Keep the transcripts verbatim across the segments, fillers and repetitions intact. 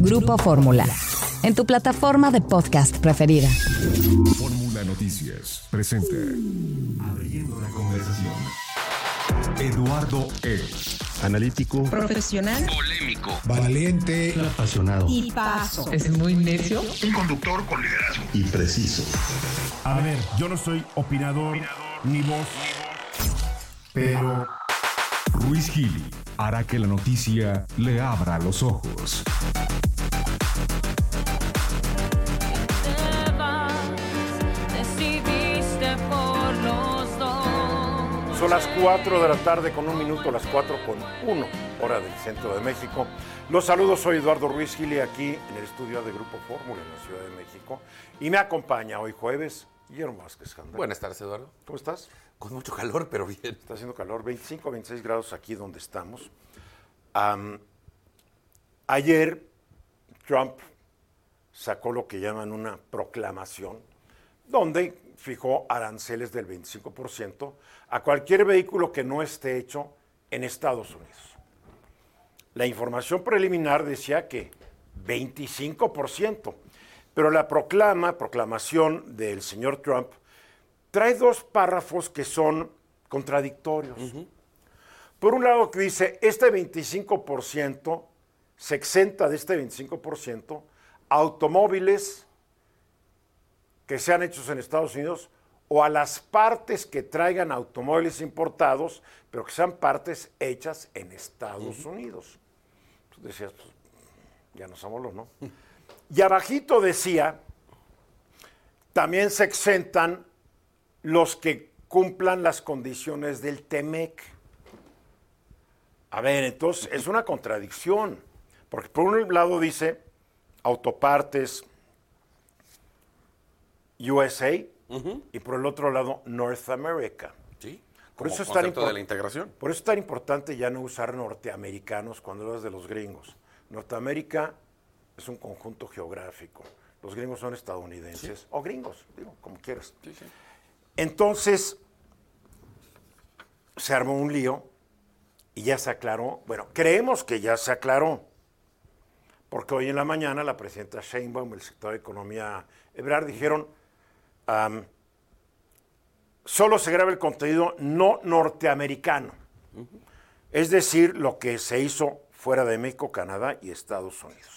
Grupo Fórmula, en tu plataforma de podcast preferida. Fórmula Noticias presenta Abriendo la Conversación. Eduardo Es. Analítico, Profesional, polémico, valiente, apasionado y paso. Es muy necio. un conductor con liderazgo y preciso. A ver, yo no soy opinador, ni voz, pero Ruiz Gili hará que la noticia le abra los ojos. Son las cuatro de la tarde con un minuto, las cuatro con uno, hora del centro de México. Los saludos, soy Eduardo Ruiz Gili, aquí en el estudio de Grupo Fórmula en la Ciudad de México. Y me acompaña hoy jueves Guillermo Vázquez Janda. Buenas tardes, Eduardo. ¿Cómo estás? Con mucho calor, pero bien. Está haciendo calor, veinticinco, veintiséis grados aquí donde estamos. Um, ayer Trump sacó lo que llaman una proclamación, donde fijó aranceles del veinticinco por ciento a cualquier vehículo que no esté hecho en Estados Unidos. La información preliminar decía que veinticinco por ciento, pero la proclama, proclamación del señor Trump trae dos párrafos que son contradictorios. Uh-huh. Por un lado que dice, este veinticinco por ciento se exenta de este veinticinco por ciento automóviles que sean hechos en Estados Unidos o a las partes que traigan automóviles importados, pero que sean partes hechas en Estados uh-huh. Unidos. Pues decías, pues, ya nos amoló, ¿no? Y abajito decía, también se exentan los que cumplan las condiciones del T M E C. A ver, entonces es una contradicción, porque por un lado dice autopartes U S A uh-huh. y por el otro lado North America. Sí, por como eso concepto es tan de la integración. Por eso es tan importante ya no usar norteamericanos cuando hablas de los gringos. Norteamérica es un conjunto geográfico. Los gringos son estadounidenses, sí. o gringos, digo, como quieras. Sí, sí. Entonces, se armó un lío y ya se aclaró. Bueno, creemos que ya se aclaró, porque hoy en la mañana la presidenta Sheinbaum, el secretario de Economía Ebrard, dijeron, um, solo se graba el contenido no norteamericano, uh-huh. es decir, lo que se hizo fuera de México, Canadá y Estados Unidos.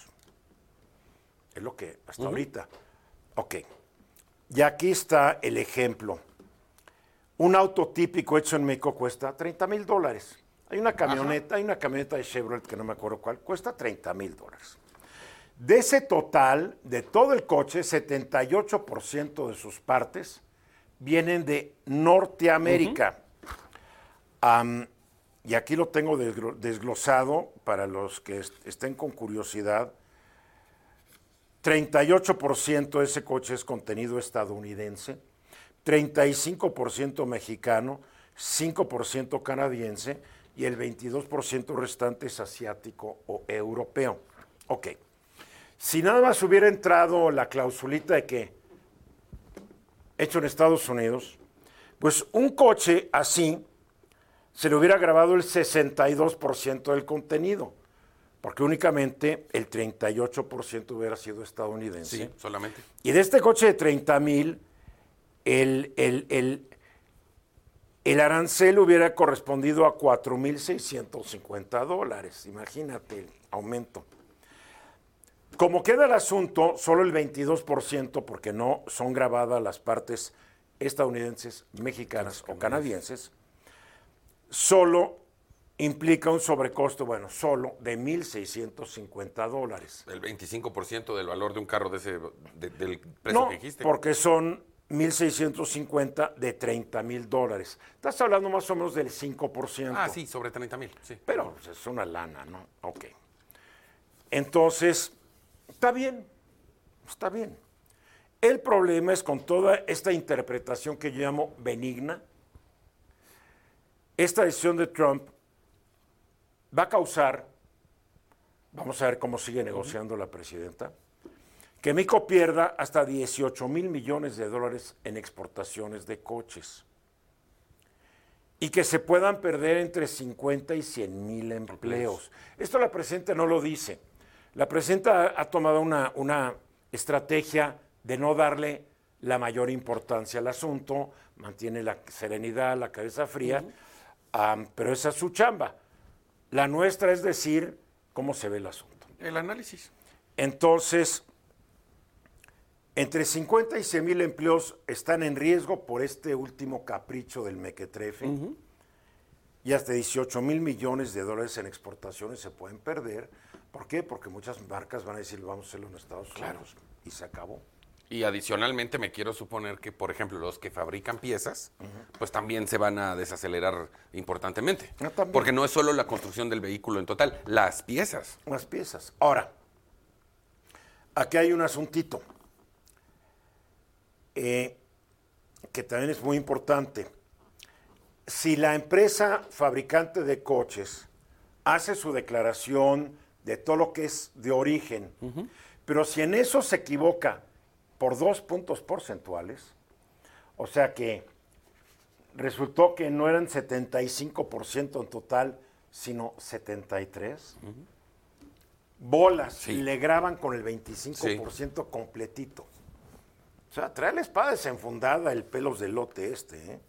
Es lo que hasta uh-huh. ahorita. Ok. Y aquí está el ejemplo. Un auto típico hecho en México cuesta treinta mil dólares. Hay una camioneta, Ajá. hay una camioneta de Chevrolet que no me acuerdo cuál, cuesta treinta mil dólares. De ese total, de todo el coche, setenta y ocho por ciento de sus partes vienen de Norteamérica. Uh-huh. Um, y aquí lo tengo desglosado para los que est- estén con curiosidad. treinta y ocho por ciento de ese coche es contenido estadounidense, treinta y cinco por ciento mexicano, cinco por ciento canadiense y el veintidós por ciento restante es asiático o europeo. Ok. Si nada más hubiera entrado la clausulita de que hecho en Estados Unidos, pues un coche así se le hubiera grabado el sesenta y dos por ciento del contenido. Porque únicamente el treinta y ocho por ciento hubiera sido estadounidense. Sí, solamente. Y de este coche de treinta mil, el, el, el, el arancel hubiera correspondido a cuatro mil seiscientos cincuenta dólares. Imagínate el aumento. Como queda el asunto, solo el veintidós por ciento, porque no son grabadas las partes estadounidenses, mexicanas o canadienses, solo implica un sobrecosto, bueno, solo de mil seiscientos cincuenta dólares. El veinticinco por ciento del valor de un carro de ese, de, del precio no, que dijiste. Porque son mil seiscientos cincuenta de treinta mil dólares. Estás hablando más o menos del cinco por ciento. Ah, sí, sobre treinta mil, sí. Pero pues, es una lana, ¿no? Ok. Entonces, está bien, está bien. El problema es con toda esta interpretación que yo llamo benigna, esta decisión de Trump va a causar, vamos a ver cómo sigue negociando la presidenta, que México pierda hasta dieciocho mil millones de dólares en exportaciones de coches y que se puedan perder entre cincuenta y cien mil empleos. Esto la presidenta no lo dice. La presidenta ha, ha tomado una, una estrategia de no darle la mayor importancia al asunto, mantiene la serenidad, la cabeza fría, uh-huh. um, pero esa es su chamba. La nuestra es decir cómo se ve el asunto. El análisis. Entonces, entre cincuenta y cien mil empleos están en riesgo por este último capricho del mequetrefe, uh-huh. y hasta dieciocho mil millones de dólares en exportaciones se pueden perder. ¿Por qué? Porque muchas marcas van a decir, vamos a hacerlo en Estados Unidos, claro. y se acabó. Y adicionalmente me quiero suponer que, por ejemplo, los que fabrican piezas, uh-huh. pues también se van a desacelerar importantemente. No, porque no es solo la construcción del vehículo en total, las piezas. Las piezas. Ahora, aquí hay un asuntito eh, que también es muy importante. Si la empresa fabricante de coches hace su declaración de todo lo que es de origen, uh-huh. pero si en eso se equivoca por dos puntos porcentuales, o sea que resultó que no eran setenta y cinco por ciento en total, sino setenta y tres por ciento, uh-huh. bolas, sí. le graban con el veinticinco por ciento sí. completito. O sea, trae la espada desenfundada el pelos del lote este, ¿eh?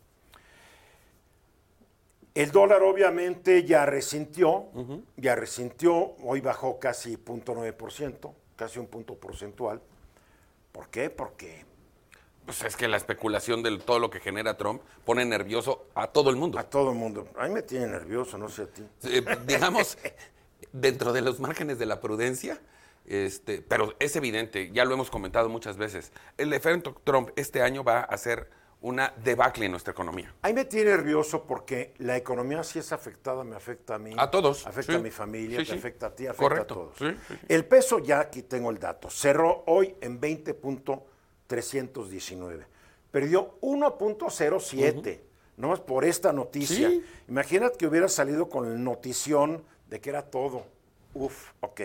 El dólar obviamente ya resintió, uh-huh. ya resintió, hoy bajó casi cero punto nueve por ciento, casi un punto porcentual. ¿Por qué? Porque... Pues es que la especulación de todo lo que genera Trump pone nervioso a todo el mundo. A todo el mundo. A mí me tiene nervioso, no sé a ti. Eh, digamos, dentro de los márgenes de la prudencia, este, pero es evidente, ya lo hemos comentado muchas veces, el efecto Trump este año va a ser una debacle en nuestra economía. A mí me tiene nervioso porque la economía sí es afectada, me afecta a mí. A todos. Afecta sí. a mi familia, sí, te sí. afecta a ti, afecta Correcto. a todos. Sí, sí, sí. El peso, ya aquí tengo el dato, cerró hoy en veinte punto trescientos diecinueve. Perdió uno punto cero siete, uh-huh. nomás por esta noticia. ¿Sí? Imagínate que hubiera salido con el notición de que era todo. Uf, ok.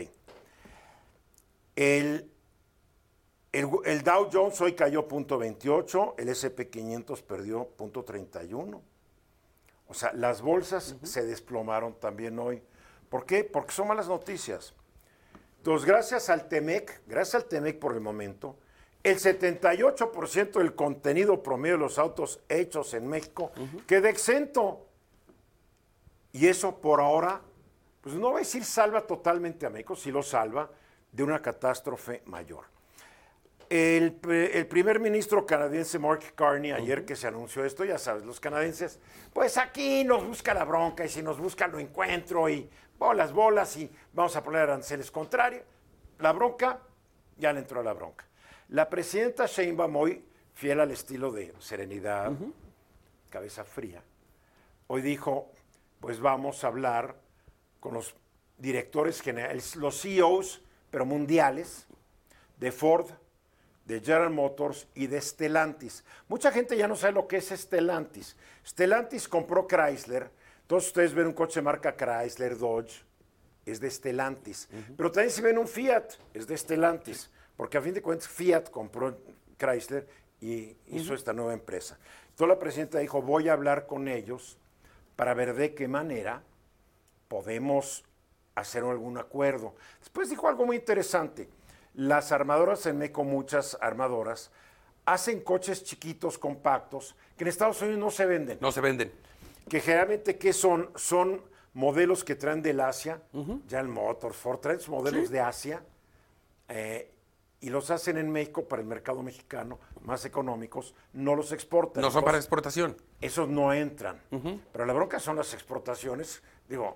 El... El, el Dow Jones hoy cayó punto veintiocho, el ese and pe quinientos perdió punto treinta y uno. O sea, las bolsas uh-huh. se desplomaron también hoy. ¿Por qué? Porque son malas noticias. Entonces, gracias al Temec, gracias al Temec por el momento, el setenta y ocho por ciento del contenido promedio de los autos hechos en México uh-huh. queda exento. Y eso por ahora, pues no voy a decir salva totalmente a México, sí lo salva de una catástrofe mayor. El, el primer ministro canadiense Mark Carney, ayer uh-huh. que se anunció esto, ya sabes, los canadienses, pues aquí nos busca la bronca y si nos busca lo encuentro y bolas, bolas y vamos a poner aranceles contrarios. La bronca, ya le entró a la bronca. La presidenta Sheinbaum hoy, fiel al estilo de serenidad, uh-huh. cabeza fría, hoy dijo, pues vamos a hablar con los directores generales, los C E Os, pero mundiales, de Ford, de General Motors y de Stellantis. Mucha gente ya no sabe lo que es Stellantis. Stellantis compró Chrysler. Todos ustedes ven un coche marca Chrysler, Dodge, es de Stellantis. Uh-huh. Pero también si ven un Fiat, es de Stellantis. Porque a fin de cuentas Fiat compró Chrysler y hizo uh-huh. esta nueva empresa. Entonces la presidenta dijo, voy a hablar con ellos para ver de qué manera podemos hacer algún acuerdo. Después dijo algo muy interesante. Las armadoras en México, muchas armadoras, hacen coches chiquitos, compactos, que en Estados Unidos no se venden. No se venden. Que generalmente, ¿qué son? Son modelos que traen del Asia, uh-huh. General Motors, Ford, traen sus modelos ¿Sí? de Asia, eh, y los hacen en México para el mercado mexicano, más económicos, no los exportan. No son Entonces, para exportación. Esos no entran. Uh-huh. Pero la bronca son las exportaciones, digo...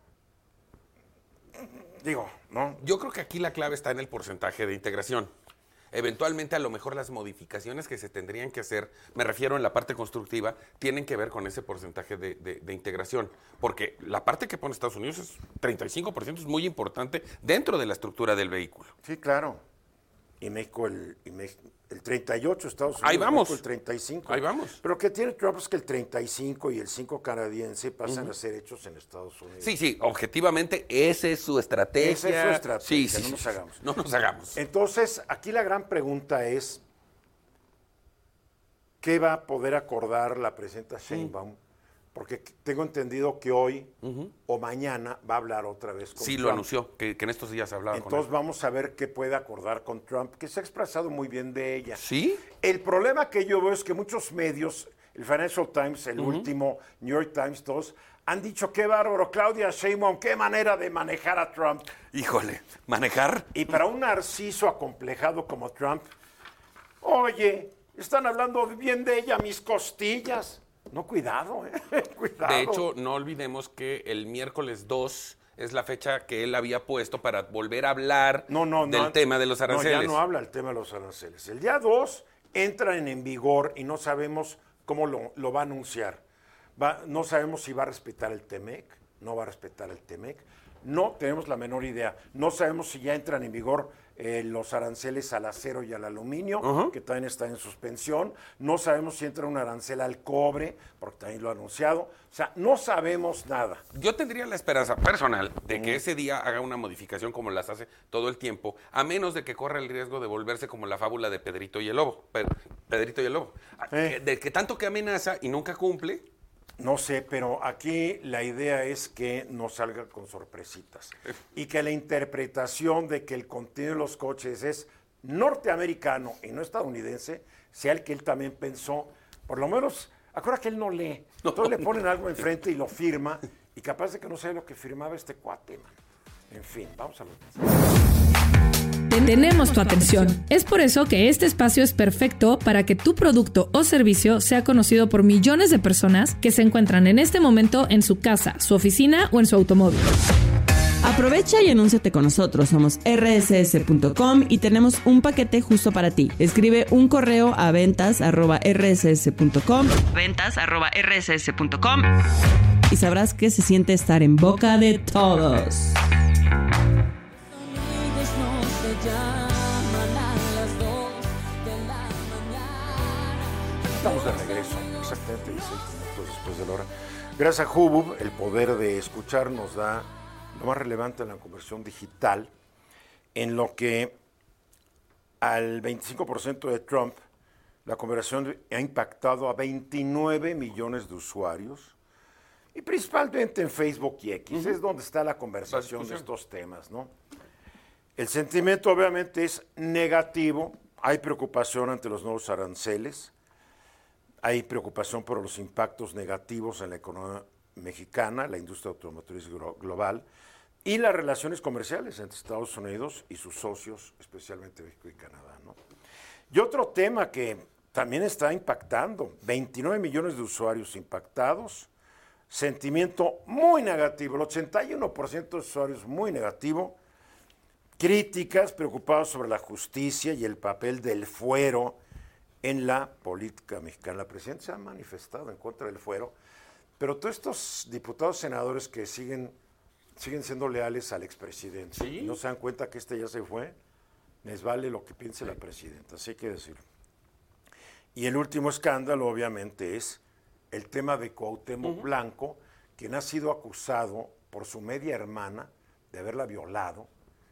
Digo, ¿no? Yo creo que aquí la clave está en el porcentaje de integración. Eventualmente, a lo mejor las modificaciones que se tendrían que hacer, me refiero en la parte constructiva, tienen que ver con ese porcentaje de, de, de integración. Porque la parte que pone Estados Unidos es treinta y cinco por ciento, es muy importante dentro de la estructura del vehículo. Sí, claro. Y México el, y México, el treinta y ocho, Estados Unidos, Ahí vamos. México el treinta y cinco. Ahí vamos. Pero que tiene Trump es que el treinta y cinco y el cinco canadiense pasan uh-huh. a ser hechos en Estados Unidos. Sí, sí, objetivamente esa es su estrategia. Esa es su estrategia, sí, sí, no nos sí. hagamos. No nos hagamos. Entonces, aquí la gran pregunta es, ¿qué va a poder acordar la presidenta Sheinbaum? Uh-huh. porque tengo entendido que hoy uh-huh. o mañana va a hablar otra vez con sí, Trump. lo anunció, que, que en estos días hablaba Entonces con él. vamos a ver qué puede acordar con Trump, que se ha expresado muy bien de ella. ¿Sí? El problema que yo veo es que muchos medios, el Financial Times, el uh-huh. último, New York Times, todos, han dicho, qué bárbaro, Claudia Sheinbaum, qué manera de manejar a Trump. Híjole, ¿manejar? Y para un narciso acomplejado como Trump, oye, están hablando bien de ella, mis costillas. No, cuidado, eh. cuidado. De hecho, no olvidemos que el miércoles dos es la fecha que él había puesto para volver a hablar no, no, del no, tema de los aranceles. No, ya no habla el tema de los aranceles. El día dos entran en vigor y no sabemos cómo lo, lo va a anunciar. Va, no sabemos si va a respetar el T-M E C, no va a respetar el T-M E C. No tenemos la menor idea. No sabemos si ya entran en vigor eh, los aranceles al acero y al aluminio, uh-huh. que también están en suspensión. No sabemos si entra un arancel al cobre, porque también lo ha anunciado. O sea, no sabemos nada. Yo tendría la esperanza personal de que uh-huh. ese día haga una modificación como las hace todo el tiempo, a menos de que corra el riesgo de volverse como la fábula de Pedrito y el Lobo. Pedrito y el Lobo. Eh. De que tanto que amenaza y nunca cumple. No sé, pero aquí la idea es que no salga con sorpresitas y que la interpretación de que el contenido de los coches es norteamericano y no estadounidense sea el que él también pensó. Por lo menos, acuérdate que él no lee. Entonces le ponen algo enfrente y lo firma y capaz de que no sabe lo que firmaba este cuate, man. En fin, vamos a ver. Tenemos tu atención. Es por eso que este espacio es perfecto para que tu producto o servicio sea conocido por millones de personas que se encuentran en este momento en su casa, su oficina o en su automóvil. Aprovecha y anúnciate con nosotros. Somos erre ese ese punto com y tenemos un paquete justo para ti. Escribe un correo a ventas arroba erre ese ese punto com, ventas arroba erre ese ese punto com y sabrás qué se siente estar en boca de todos. Estamos de regreso, exactamente dieciséis minutos después de la hora. Gracias a Hubub, el poder de escuchar nos da lo más relevante en la conversión digital, en lo que al veinticinco por ciento de Trump, la conversión ha impactado a veintinueve millones de usuarios, y principalmente en Facebook y X, uh-huh. es donde está la conversación de estos temas, ¿no? El sentimiento obviamente es negativo, hay preocupación ante los nuevos aranceles, hay preocupación por los impactos negativos en la economía mexicana, la industria automotriz global y las relaciones comerciales entre Estados Unidos y sus socios, especialmente México y Canadá, ¿no? Y otro tema que también está impactando, veintinueve millones de usuarios impactados, sentimiento muy negativo, el ochenta y uno por ciento de usuarios muy negativo, críticas, preocupados sobre la justicia y el papel del fuero en la política mexicana. La presidencia se ha manifestado en contra del fuero, pero todos estos diputados senadores que siguen, siguen siendo leales al expresidente, ¿sí? No se dan cuenta que este ya se fue, les vale lo que piense sí. la presidenta, así hay que decirlo. Y el último escándalo, obviamente, es el tema de Cuauhtémoc uh-huh. Blanco, quien ha sido acusado por su media hermana de haberla violado,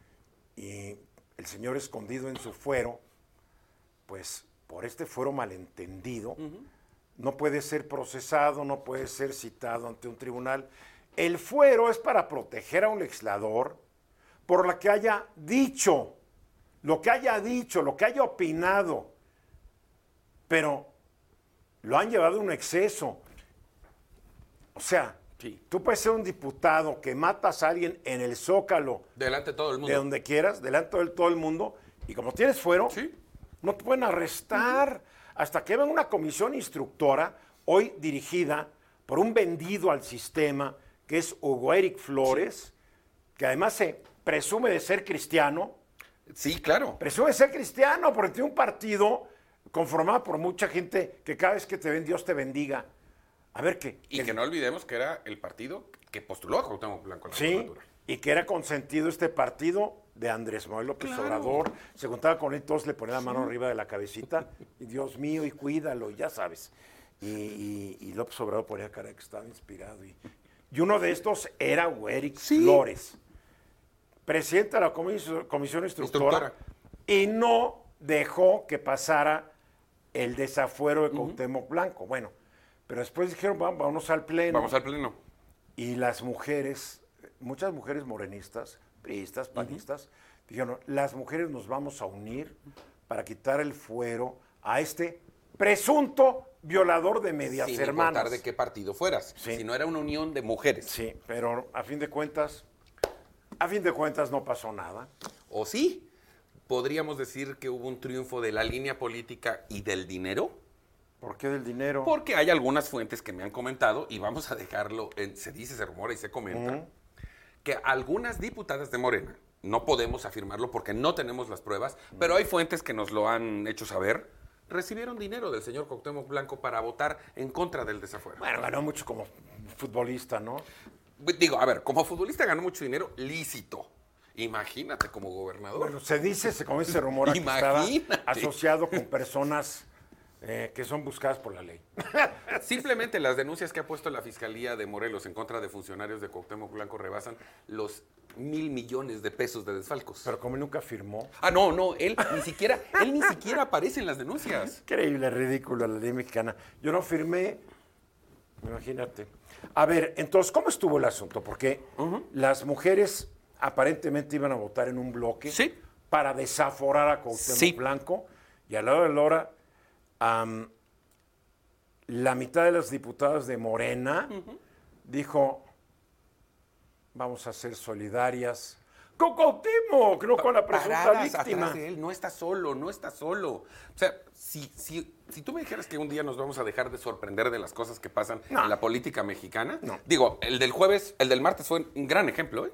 y el señor escondido en su fuero, pues por este fuero malentendido, uh-huh. no puede ser procesado, no puede ser citado ante un tribunal. El fuero es para proteger a un legislador por lo que haya dicho, lo que haya dicho, lo que haya opinado, pero lo han llevado a un exceso. O sea, sí. tú puedes ser un diputado que matas a alguien en el Zócalo. Delante de todo el mundo. De donde quieras, delante de todo el mundo, y como tienes fuero, ¿sí? no te pueden arrestar uh-huh. hasta que venga una comisión instructora, hoy dirigida por un vendido al sistema, que es Hugo Eric Flores, sí. que además se presume de ser cristiano. Sí, claro. Presume de ser cristiano porque tiene un partido conformado por mucha gente que cada vez que te ven, Dios te bendiga. A ver qué. Y que, que no olvidemos que era el partido que postuló a Cuauhtémoc Blanco. Sí, y que era consentido este partido de Andrés Manuel López claro. Obrador. Se juntaba con él, todos le ponían la mano sí. arriba de la cabecita. Y Dios mío, y cuídalo, y ya sabes. Y, y, y López Obrador ponía cara de que estaba inspirado. Y, y uno de estos era Eric ¿Sí? Flores, presidente de la comisión, comisión instructora, instructora, y no dejó que pasara el desafuero de Cuauhtémoc uh-huh. Blanco. Bueno, Pero después dijeron, "Va- vámonos al pleno. Vamos al pleno. Y las mujeres, muchas mujeres morenistas, priistas, panistas, dijeron, las mujeres nos vamos a unir para quitar el fuero a este presunto violador de medias Sin hermanas. importar de qué partido fueras. Sí. Si no era una unión de mujeres. Sí, pero a fin de cuentas, a fin de cuentas no pasó nada. ¿O sí? ¿Podríamos decir que hubo un triunfo de la línea política y del dinero? ¿Por qué del dinero? Porque hay algunas fuentes que me han comentado, y vamos a dejarlo, en- se dice, se rumora y se comenta, Ujú. que algunas diputadas de Morena, no podemos afirmarlo porque no tenemos las pruebas, pero hay fuentes que nos lo han hecho saber, recibieron dinero del señor Cuauhtémoc Blanco para votar en contra del desafuero. Bueno, ganó mucho como futbolista, ¿no? Digo, a ver, como futbolista ganó mucho dinero lícito. Imagínate como gobernador. Bueno, se dice, se como se rumora que estaba Imagínate. asociado con personas eh, que son buscadas por la ley. Simplemente las denuncias que ha puesto la Fiscalía de Morelos en contra de funcionarios de Cuauhtémoc Blanco rebasan los mil millones de pesos de desfalcos. Pero como él nunca firmó. Ah, no, no, él ni siquiera, él ni siquiera aparece en las denuncias. Increíble, ridículo la ley mexicana. Yo no firmé, imagínate. A ver, entonces, ¿cómo estuvo el asunto? Porque las mujeres aparentemente iban a votar en un bloque Sí. para desaforar a Cuauhtémoc Sí. Blanco y a la hora de la hora, am, la mitad de las diputadas de Morena dijo, vamos a ser solidarias con Cuauhtémoc, no con la presunta Paradas víctima. atrás de él, no está solo, no está solo. O sea, si, si, si tú me dijeras que un día nos vamos a dejar de sorprender de las cosas que pasan No. en la política mexicana, No. digo, el del jueves, el del martes fue un gran ejemplo, ¿eh?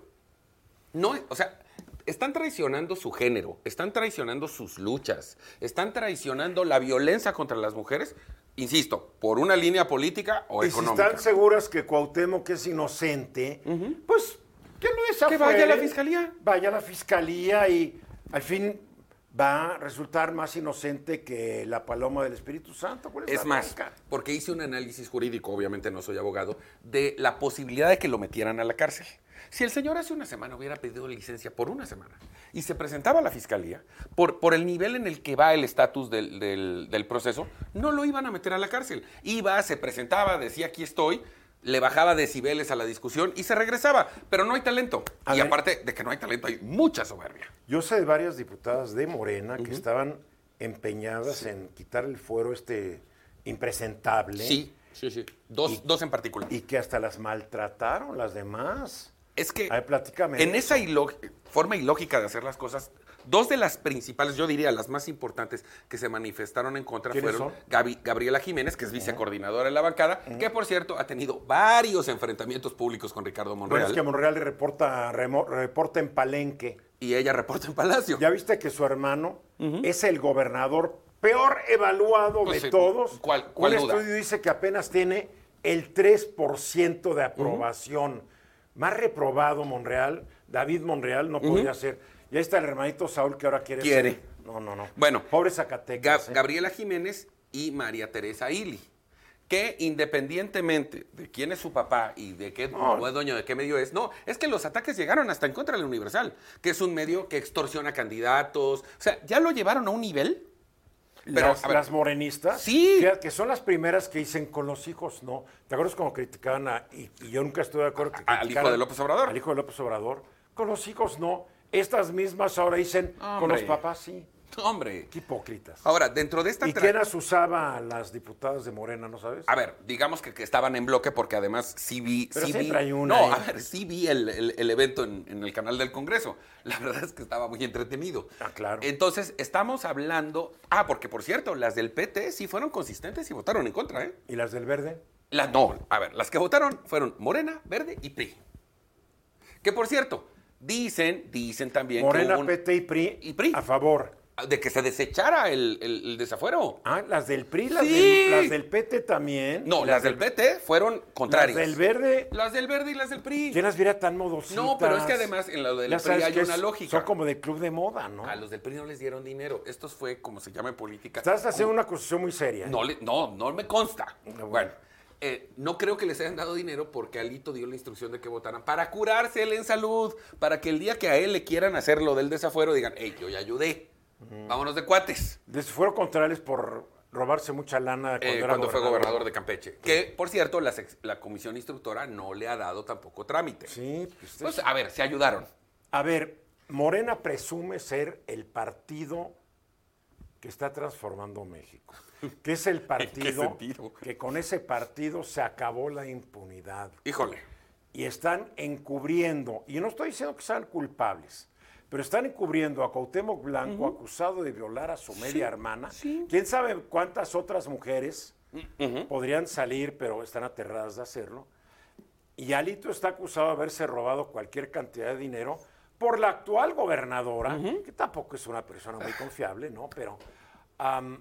No, o sea, están traicionando su género, están traicionando sus luchas, están traicionando la violencia contra las mujeres, insisto, por una línea política o Y si económica. están seguras que Cuauhtémoc es inocente, pues que lo Que desafueren. vaya a la fiscalía. Vaya a la fiscalía y al fin va a resultar más inocente que la paloma del Espíritu Santo. ¿Cuál Es la más, bronca? porque hice un análisis jurídico, obviamente no soy abogado, de la posibilidad de que lo metieran a la cárcel. Si el señor hace una semana hubiera pedido licencia por una semana y se presentaba a la fiscalía, por, por el nivel en el que va el estatus del, del- del proceso, no lo iban a meter a la cárcel. Iba, se presentaba, decía aquí estoy, le bajaba decibeles a la discusión y se regresaba. Pero no hay talento. A y ver. aparte de que no hay talento, hay mucha soberbia. Yo sé de varias diputadas de Morena que estaban empeñadas en quitar el fuero este impresentable. Sí, sí, sí. Dos, Y- dos en particular. Y que hasta las maltrataron las demás. Es que A ver, platícame en de esa eso. ilo- forma ilógica de hacer las cosas, dos de las principales, yo diría las más importantes que se manifestaron en contra ¿Quiénes fueron son? Gaby- Gabriela Jiménez, que es vicecoordinadora de la bancada, que por cierto ha tenido varios enfrentamientos públicos con Ricardo Bueno, Monreal es que Monreal le reporta, remo- reporta en Palenque. y ella reporta en Palacio. ¿Ya viste que su hermano es el gobernador peor evaluado Pues de sí, todos? ¿cuál- cuál Un duda? estudio dice que apenas tiene el tres por ciento de aprobación. Más reprobado Monreal, David Monreal no podría ser. Y ahí está el hermanito Saúl que ahora quiere Quiere. ser. No, no, no. Bueno, Pobre Ga- Zacatecas. ¿eh? Gabriela Jiménez y María Teresa Ili, que independientemente de quién es su papá y de qué No. dueño de qué medio es, no, es que los ataques llegaron hasta en contra del Universal, que es un medio que extorsiona candidatos, o sea, ya lo llevaron a un nivel. Pero, las, a ver, las morenistas, Sí. fíjate que son las primeras que dicen con los hijos, no. ¿Te acuerdas cómo criticaban a, y, y yo nunca estuve de acuerdo que A- al criticaran hijo de López Obrador? Al hijo de López Obrador. Con los hijos no. Estas mismas ahora dicen con Hombre. los papás sí. Hombre. Qué hipócritas. Ahora, dentro de esta... ¿Y tra- quién asusaba a las diputadas de Morena, no sabes? A ver, digamos que, que estaban en bloque porque además sí vi... Pero sí siempre vi- hay una No, ahí. a ver, sí vi el, el- el evento en, en el canal del Congreso. La verdad es que estaba muy entretenido. Ah, claro. Entonces, estamos hablando... Ah, porque por cierto, las del P T sí fueron consistentes y votaron en contra, ¿eh? ¿Y las del verde? Las, no, a ver, las que votaron fueron Morena, Verde y P R I. Que por cierto, dicen, dicen también Morena, que hubo un- P T y P R I, y P R I. a favor. de que se desechara el, el- el desafuero. Ah, las del P R I, las, Sí. del, las del P T también. No, Y las del P T fueron contrarias. Las del verde. Las del Verde y las del P R I. ¿Quién las viera tan modositas? No, pero es que además en lo del Ya P R I sabes hay que una es- lógica. Son como de club de moda, ¿no? A los del P R I no les dieron dinero. Estos fue, como se llama en política. Estás haciendo una acusación muy seria. No, le- no, no me consta. bueno. Bueno, eh, no creo que les hayan dado dinero porque Alito dio la instrucción de que votaran para curarse él en salud, para que el día que a él le quieran hacer lo del desafuero digan, hey, yo ya ayudé, vámonos de cuates. Les fueron contrarios por robarse mucha lana cuando, Eh, era cuando fue gobernador. gobernador de Campeche. Que, por cierto, la, sec- la comisión instructora no le ha dado tampoco trámite. Sí, pues, Pues, a ver, se ayudaron. a ver, Morena presume ser el partido que está transformando México, que es el partido sentido? que con ese partido se acabó la impunidad. Híjole. Y están encubriendo, y no estoy diciendo que sean culpables, pero están encubriendo a Cuauhtémoc Blanco, uh-huh. acusado de violar a su media sí, hermana. Sí. ¿Quién sabe cuántas otras mujeres uh-huh. podrían salir, pero están aterradas de hacerlo? Y Alito está acusado de haberse robado cualquier cantidad de dinero por la actual gobernadora, uh-huh. que tampoco es una persona muy confiable, ¿no? Pero um,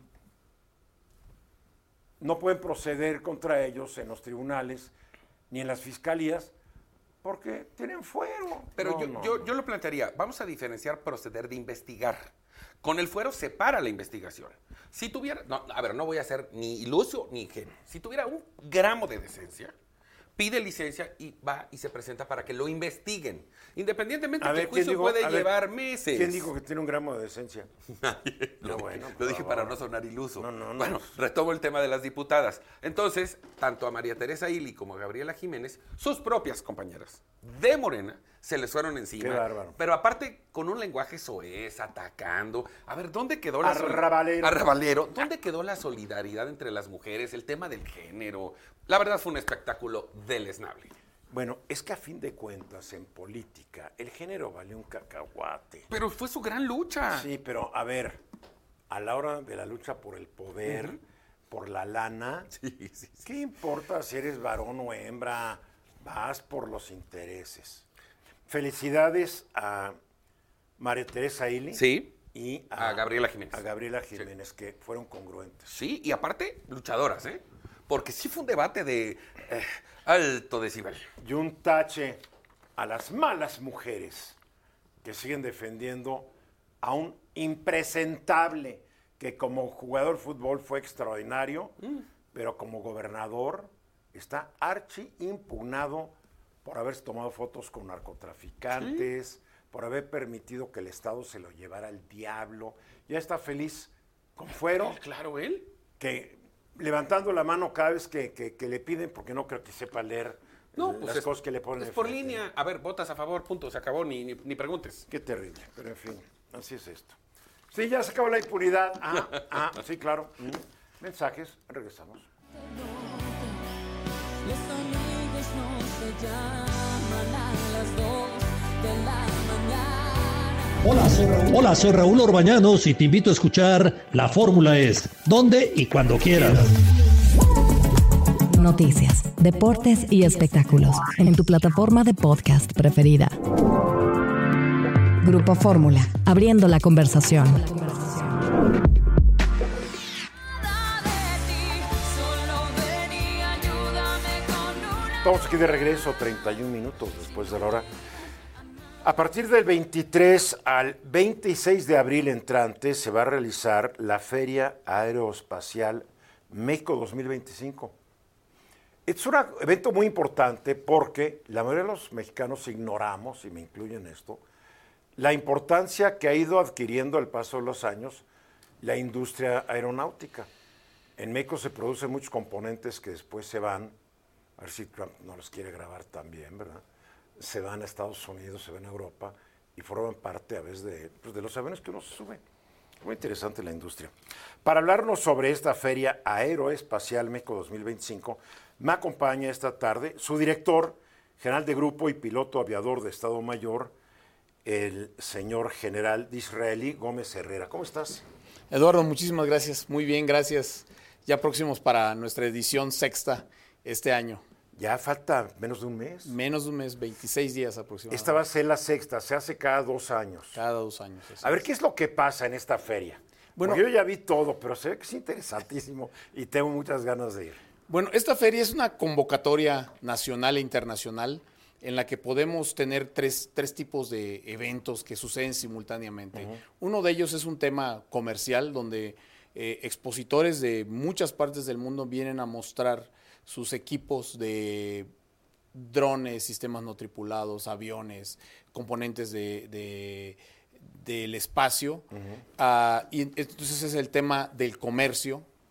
no pueden proceder contra ellos en los tribunales ni en las fiscalías, porque tienen fuero. Pero no, yo, no, yo, no. yo lo plantearía, vamos a diferenciar proceder de investigar. Con el fuero se para la investigación. Si tuviera, no, a ver, no voy a ser ni iluso ni ingenuo. Si tuviera un gramo de decencia, pide licencia y va y se presenta para que lo investiguen. Independientemente de que el juicio dijo, puede ver, llevar meses. ¿Quién dijo que tiene un gramo de decencia? Nadie. No, lo, bueno, lo dije favor. para no sonar iluso. No, no, no. Bueno, retomo el tema de las diputadas. Entonces, tanto a María Teresa Ili como a Gabriela Jiménez, sus propias compañeras de Morena, se les fueron encima. Qué bárbaro. Pero aparte, con un lenguaje soez, atacando. A ver, ¿dónde quedó la Arrabalero. Arrabalero. ¿Dónde quedó la solidaridad entre las mujeres? El tema del género. La verdad fue un espectáculo deleznable. Bueno, es que a fin de cuentas, en política, el género vale un cacahuate. Pero fue su gran lucha. Sí, pero a ver, a la hora de la lucha por el poder, uh-huh. por la lana, sí, sí, sí. ¿qué importa si eres varón o hembra? Vas por los intereses. Felicidades a María Teresa Ili. Sí. Y a, a Gabriela Jiménez. A Gabriela Jiménez, sí. que fueron congruentes. Sí, y aparte, luchadoras, ¿eh? Porque sí fue un debate de eh, alto decibel. Y un tache a las malas mujeres que siguen defendiendo a un impresentable que como jugador de fútbol fue extraordinario, mm. pero como gobernador está archi impugnado por haberse tomado fotos con narcotraficantes, ¿sí? por haber permitido que el Estado se lo llevara al diablo. Ya está feliz con fuero. Claro, él. Que levantando la mano cada vez que, que, que le piden, porque no creo que sepa leer no, las pues es, cosas que le ponen. Es por línea. A ver, votas a favor, punto, se acabó, ni, ni, ni preguntes. Qué terrible, pero en fin, así es esto. Sí, ya se acabó la impunidad. Ah, ah, sí, claro. Mm. Mensajes, regresamos. Los amigos no se llaman a las dos de la mañana. Hola soy, Raúl. Hola, soy Raúl Orbañanos y te invito a escuchar La Fórmula Es, donde y cuando quieras. Noticias, deportes y espectáculos en tu plataforma de podcast preferida. Grupo Fórmula, abriendo la conversación. Estamos aquí de regreso, treinta y un minutos después de la hora. A partir del veintitrés al veintiséis de abril entrante se va a realizar la Feria Aeroespacial México dos mil veinticinco. Es un evento muy importante porque la mayoría de los mexicanos ignoramos, y me incluyo en esto, la importancia que ha ido adquiriendo al paso de los años la industria aeronáutica. En México se producen muchos componentes que después se van, a ver si Trump no los quiere grabar también, ¿verdad? Se van a Estados Unidos, se van a Europa y forman parte a veces de, pues, de los aviones que uno se sube. Muy interesante la industria. Para hablarnos sobre esta Feria Aeroespacial México dos mil veinticinco, me acompaña esta tarde su director general de grupo y piloto aviador de Estado Mayor, el señor general Disraeli Gómez Herrera. ¿Cómo estás? Eduardo, muchísimas gracias. Muy bien, gracias. Ya próximos para nuestra edición sexta este año. Ya falta menos de un mes. Menos de un mes, veintiséis días aproximadamente. Esta va a ser la sexta, se hace cada dos años. Cada dos años. A ver, ¿qué es lo que pasa en esta feria? Bueno, porque yo ya vi todo, pero sé que es interesantísimo y tengo muchas ganas de ir. Bueno, esta feria es una convocatoria nacional e internacional en la que podemos tener tres, tres tipos de eventos que suceden simultáneamente. Uh-huh. Uno de ellos es un tema comercial donde eh, expositores de muchas partes del mundo vienen a mostrar sus equipos de drones, sistemas no tripulados, aviones, componentes de, de, del espacio. Uh-huh. Uh, y entonces es el tema del comercio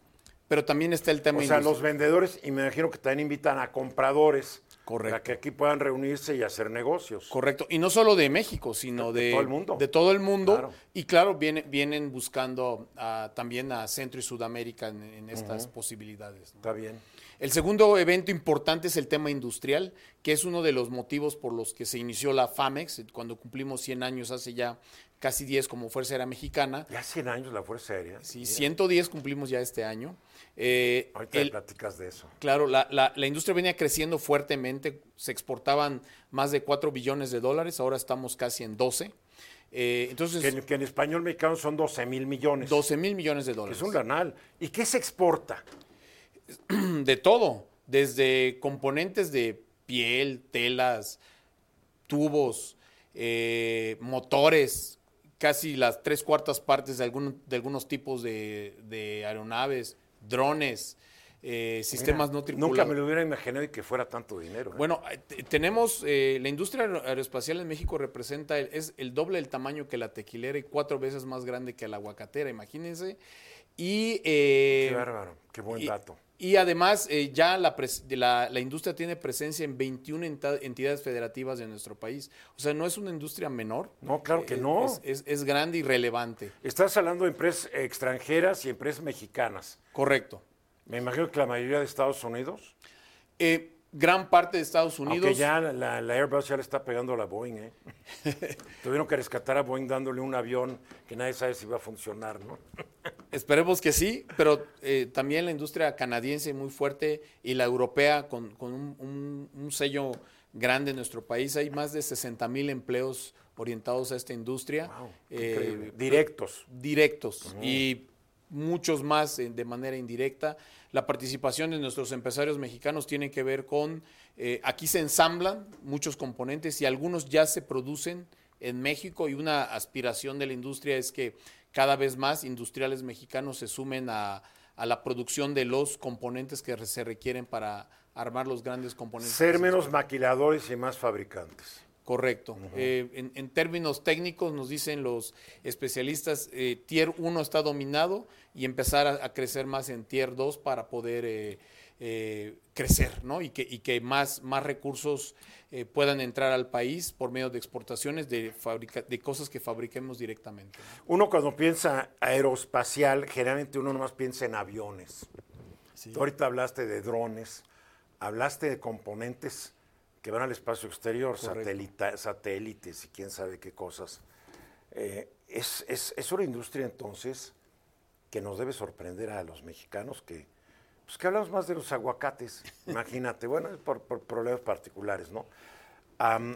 pero también está el tema O sea, industrial. los vendedores, y me imagino que también invitan a compradores. Correcto. Para que aquí puedan reunirse y hacer negocios. Correcto. Y no solo de México, sino de, De todo el mundo. De todo el mundo. Claro. Y claro, viene, vienen buscando a, también a Centro y Sudamérica en, en estas Ujú. posibilidades, ¿no? Está bien. El segundo evento importante es el tema industrial, que es uno de los motivos por los que se inició la FAMEX, cuando cumplimos cien años, hace ya casi diez como Fuerza Aérea Mexicana. Ya cien años la Fuerza Aérea. Sí, Mira. ciento diez cumplimos ya este año. Eh, Ahorita el- me platicas de eso. Claro, la, la, la industria venía creciendo fuertemente, se exportaban más de cuatro billones de dólares, ahora estamos casi en doce. Eh, entonces, Que en, que en español mexicano son doce mil millones. doce mil millones de Que dólares. es un lanal. ¿Y qué se exporta? De todo, desde componentes de piel, telas, tubos, eh, motores, casi las tres cuartas partes de, algún, de algunos tipos de, de aeronaves, drones, eh, sistemas Mira, no tripulados. Nunca me lo hubiera imaginado y que fuera tanto dinero. ¿eh? Bueno, eh, te- tenemos, eh, la industria aero- aeroespacial en México representa, el- es el doble del tamaño que la tequilera y cuatro veces más grande que la aguacatera, imagínense. Y, eh, Qué bárbaro, qué buen y- dato. Y además eh, ya la, pres- de la, la industria tiene presencia en veintiuna enta- entidades federativas de nuestro país. O sea, no es una industria menor. No, claro que Eh, no. Es, es- es grande y relevante. Estás hablando de empresas extranjeras y empresas mexicanas. Correcto. Me imagino que la mayoría de Estados Unidos. Eh, gran parte de Estados Unidos. Aunque ya la, la Airbus ya le está pegando a la Boeing, ¿eh? Tuvieron que rescatar a Boeing dándole un avión que nadie sabe si va a funcionar, ¿no? Esperemos que sí, pero eh, también la industria canadiense muy fuerte y la europea con, con un, un- un sello grande en nuestro país. Hay más de sesenta mil empleos orientados a esta industria. Wow, Eh, increíble. Directos. Directos. Y muchos más eh, de manera indirecta. La participación de nuestros empresarios mexicanos tiene que ver con, eh, aquí se ensamblan muchos componentes y algunos ya se producen en México y una aspiración de la industria es que cada vez más industriales mexicanos se sumen a, a la producción de los componentes que se requieren para armar los grandes componentes. Ser que se menos maquiladores y más fabricantes. Correcto. Eh, en, en términos técnicos nos dicen los especialistas, eh, Tier uno está dominado y empezar a, a crecer más en Tier dos para poder eh, eh, crecer, ¿no? Y que, y que más, más recursos eh, puedan entrar al país por medio de exportaciones de, fabrica- de cosas que fabriquemos directamente, ¿no? Uno cuando piensa aeroespacial, generalmente uno nomás piensa en aviones. Sí. Tú ahorita hablaste de drones, hablaste de componentes que van al espacio exterior, Correcto. satélita- satélites y quién sabe qué cosas. Eh, es, es, es una industria entonces que nos debe sorprender a los mexicanos que, pues que hablamos más de los aguacates, imagínate, bueno, es por, por problemas particulares, ¿no? Am,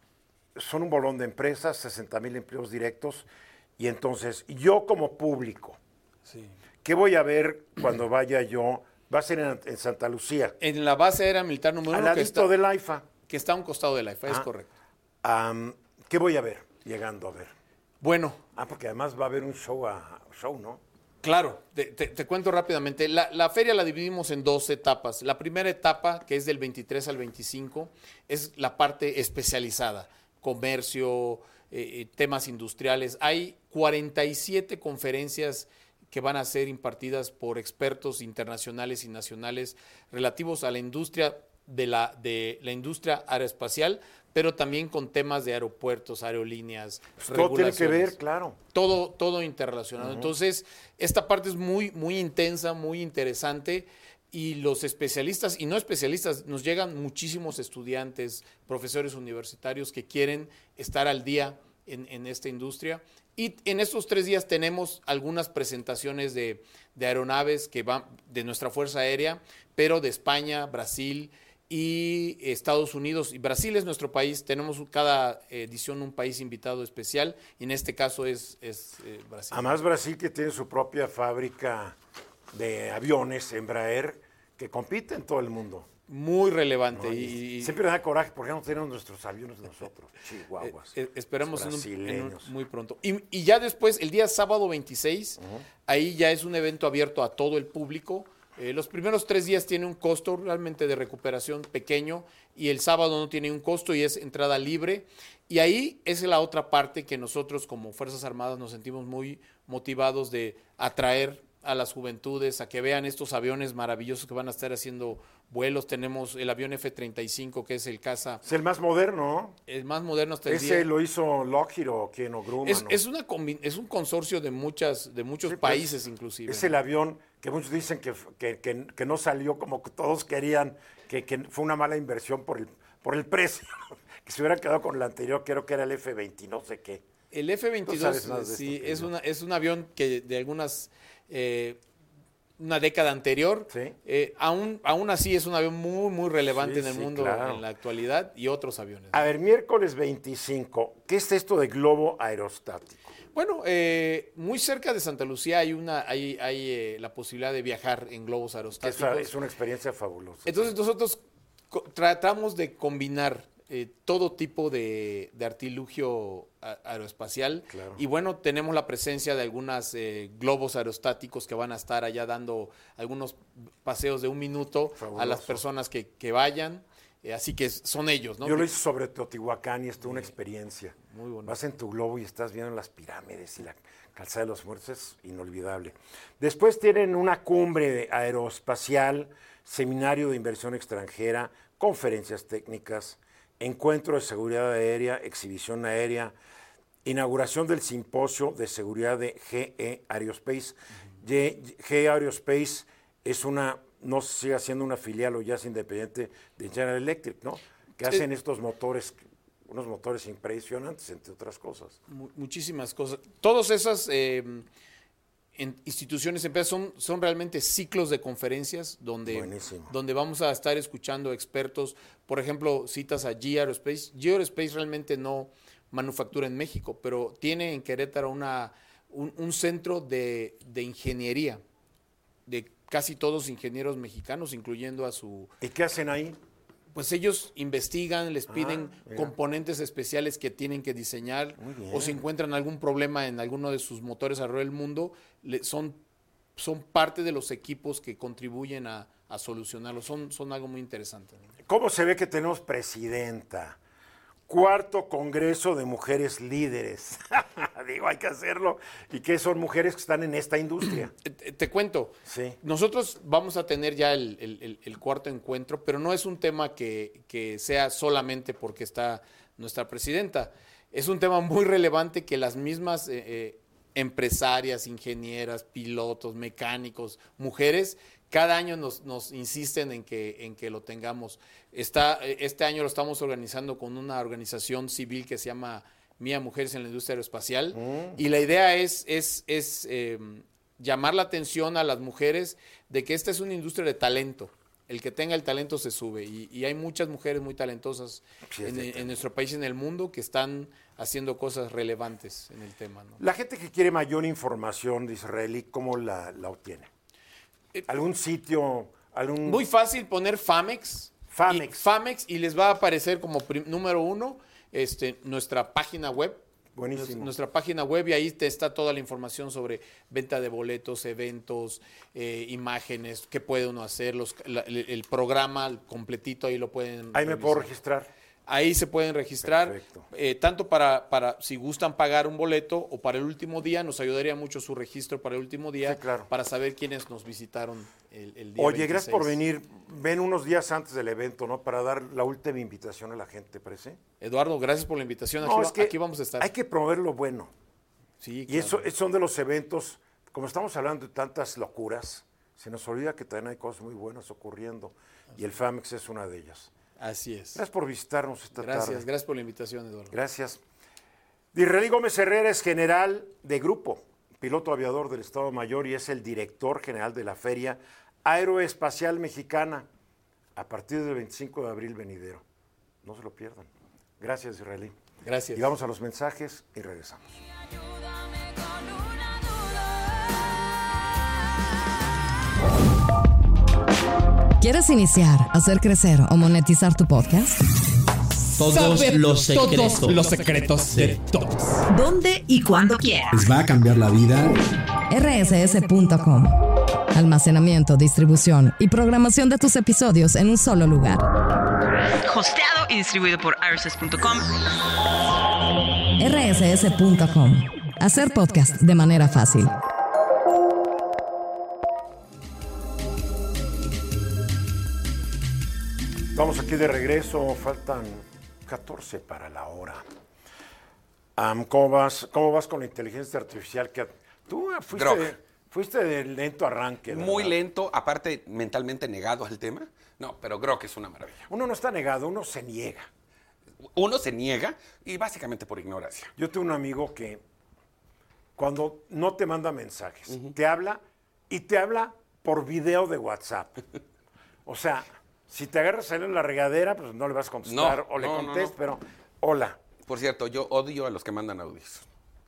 son un bolón de empresas, sesenta mil empleos directos, y entonces yo como público, Sí. ¿qué voy a ver cuando vaya yo? Va a ser en, en Santa Lucía, En la base aérea militar número al uno que ladito está, del AIFA. que está a un costado de la I F A, es Ah. correcto. Am, ¿Qué voy a ver llegando a ver? Bueno, Ah, porque además va a haber un show, a, show, ¿no? claro, te, te- te cuento rápidamente. La, la feria la dividimos en dos etapas. La primera etapa, que es del veintitrés al veinticinco, es la parte especializada, comercio, eh, eh, temas industriales. Hay cuarenta y siete conferencias que van a ser impartidas por expertos internacionales y nacionales relativos a la industria de la, de la industria aeroespacial, pero también con temas de aeropuertos, aerolíneas, Pues todo tiene que ver, regulaciones. claro. Todo, todo interrelacionado. Entonces, esta parte es muy, muy intensa, muy interesante. Y los especialistas y no especialistas, nos llegan muchísimos estudiantes, profesores universitarios que quieren estar al día en, en esta industria. Y en estos tres días tenemos algunas presentaciones de, de aeronaves que van de nuestra Fuerza Aérea, pero de España, Brasil y Estados Unidos. Y Brasil es nuestro país, tenemos cada edición un país invitado especial, y en este caso es, es eh, Brasil. Además Brasil que tiene su propia fábrica de aviones, Embraer, que compite en todo el mundo. Muy relevante. ¿no? y, Y siempre me da coraje porque no tenemos nuestros aviones nosotros, chihuahuas. Eh, eh, esperamos en un- brasileños. en un- muy pronto. Y, y ya después, el día sábado veintiséis, ahí ya es un evento abierto a todo el público. Eh, los primeros tres días tiene un costo realmente de recuperación pequeño y el sábado no tiene un costo y es entrada libre. Y ahí es la otra parte que nosotros como Fuerzas Armadas nos sentimos muy motivados de atraer a las juventudes a que vean estos aviones maravillosos que van a estar haciendo vuelos. Tenemos el avión F treinta y cinco, que es el caza. Es el más moderno, ¿no? El más moderno hasta el Ese día. lo hizo Lockheed o quién, o Grumman. Es, ¿no? es, una combi- es un consorcio de muchas de muchos Sí, pues, países, inclusive. Es el avión que muchos dicen que, que, que, que no salió como que todos querían, que, que fue una mala inversión por el, por el precio. Que se hubiera quedado con el anterior, creo que era el F veinte, no sé qué. El F veintidós, sabes más de sí, esto que es, yo. una, es un avión que de algunas... Eh, una década anterior, Sí. eh, aún, aún así es un avión muy, muy relevante Sí, en el sí, mundo claro. en la actualidad, y otros aviones. A ver, miércoles veinticinco, ¿qué es esto de globo aerostático? Bueno, eh, muy cerca de Santa Lucía hay una hay, hay eh, la posibilidad de viajar en globos Que es, aerostáticos. es una experiencia fabulosa. Entonces nosotros co- tratamos de combinar eh, todo tipo de, de artilugio a- aeroespacial. Claro. Y bueno, tenemos la presencia de algunos globos aerostáticos que van a estar allá dando algunos paseos de un minuto Fabuloso. a las personas que, que vayan. Eh, así que son ellos, ¿no? Yo lo hice sobre Teotihuacán y es toda una experiencia. Muy bonito. Vas en tu globo y estás viendo las pirámides y la calzada de los muertos, es inolvidable. Después tienen una cumbre aeroespacial, seminario de inversión extranjera, conferencias técnicas, encuentro de seguridad aérea, exhibición aérea, inauguración del simposio de seguridad de G E Aerospace. G E Aerospace es una, no sé si sigue siendo una filial o ya es independiente de General Electric, ¿no? Que hacen estos motores, unos motores impresionantes, entre otras cosas. Mu- muchísimas cosas. Todas esas eh, en instituciones, empresas, son, son realmente ciclos de conferencias donde, Buenísimo. donde vamos a estar escuchando expertos. Por ejemplo, citas a G Aerospace. G Aerospace realmente no manufactura en México, pero tiene en Querétaro una, un, un centro de, de ingeniería, de casi todos ingenieros mexicanos, incluyendo a su... ¿Y qué hacen ahí? Pues ellos investigan, les piden mira. componentes especiales que tienen que diseñar, Muy bien. o si encuentran algún problema en alguno de sus motores alrededor del mundo, le- son, son parte de los equipos que contribuyen a, a solucionarlo. Son, son algo muy interesante. ¿Cómo se ve que tenemos presidenta? Cuarto Congreso de Mujeres Líderes. Digo, hay que hacerlo. ¿Y qué son mujeres que están en esta industria? Te, te cuento, Sí. nosotros vamos a tener ya el, el- el- el cuarto encuentro, pero no es un tema que, que sea solamente porque está nuestra presidenta. Es un tema muy relevante que las mismas eh, eh, empresarias, ingenieras, pilotos, mecánicos, mujeres, cada año nos, nos insisten en que, en que lo tengamos. Está, eh, este año lo estamos organizando con una organización civil que se llama Mía Mujeres en la Industria Aeroespacial. Y la idea es, es, es eh, llamar la atención a las mujeres de que esta es una industria de talento. El que tenga el talento se sube. Y, y hay muchas mujeres muy talentosas Sí, es en, de en talento. nuestro país y en el mundo que están haciendo cosas relevantes en el tema, ¿no? La gente que quiere mayor información de Israelí, ¿cómo la, la obtiene? ¿Algún sitio? Algún... Muy fácil poner Famex. Famex. Y, Famex y les va a aparecer como prim- número uno este, nuestra página web. Buenísimo. Nuestra página web, y ahí te está toda la información sobre venta de boletos, eventos, eh, imágenes, qué puede uno hacer, los, la- el, el programa completito, ahí lo pueden Ahí me puedo revisar. registrar. Ahí se pueden registrar, Perfecto. eh, tanto para, para si gustan pagar un boleto o para el último día. Nos ayudaría mucho su registro para el último día, Sí, claro. para saber quiénes nos visitaron el, el día Oye, gracias por veintiséis. venir. Ven unos días antes del evento, ¿no? Para dar la última invitación a la gente, ¿te parece? Eduardo, gracias por la invitación. Aquí, No, va- es que aquí vamos a estar. hay que promover lo bueno. Sí, Y claro. eso es- son de los eventos, como estamos hablando de tantas locuras, se nos olvida que también hay cosas muy buenas ocurriendo. Y el Famex es una de ellas. Así es. Gracias por visitarnos esta Gracias, tarde. gracias por la invitación, Eduardo. Gracias. Disraeli Gómez Herrera es general de grupo, piloto aviador del Estado Mayor y es el director general de la Feria Aeroespacial Mexicana a partir del veinticinco de abril venidero. No se lo pierdan. Gracias, Disraeli. Gracias. Y vamos a los mensajes y regresamos. Ayúdame con una duda. ¿Quieres iniciar, hacer crecer o monetizar tu podcast? Todos los secretos. Todos los secretos de todos. ¿Dónde y cuándo quieras? Les va a cambiar la vida. R S S punto com. Almacenamiento, distribución y programación de tus episodios en un solo lugar. Hosteado y distribuido por R S S punto com. R S S punto com. Hacer podcast de manera fácil. Estamos aquí de regreso, faltan catorce para la hora. Um, ¿cómo, vas, ¿Cómo vas con la inteligencia artificial? Que tú fuiste, fuiste de lento arranque, ¿verdad? Muy lento, aparte mentalmente negado al tema. No, pero Grok es una maravilla. Uno no está negado, uno se niega. Uno se niega y básicamente por ignorancia. Yo tengo un amigo que cuando no te manda mensajes, uh-huh. te habla y te habla por video de WhatsApp. O sea, si te agarras en la regadera, pues no le vas a contestar no, o le no, contestas, no, no. pero hola. Por cierto, yo odio a los que mandan audios.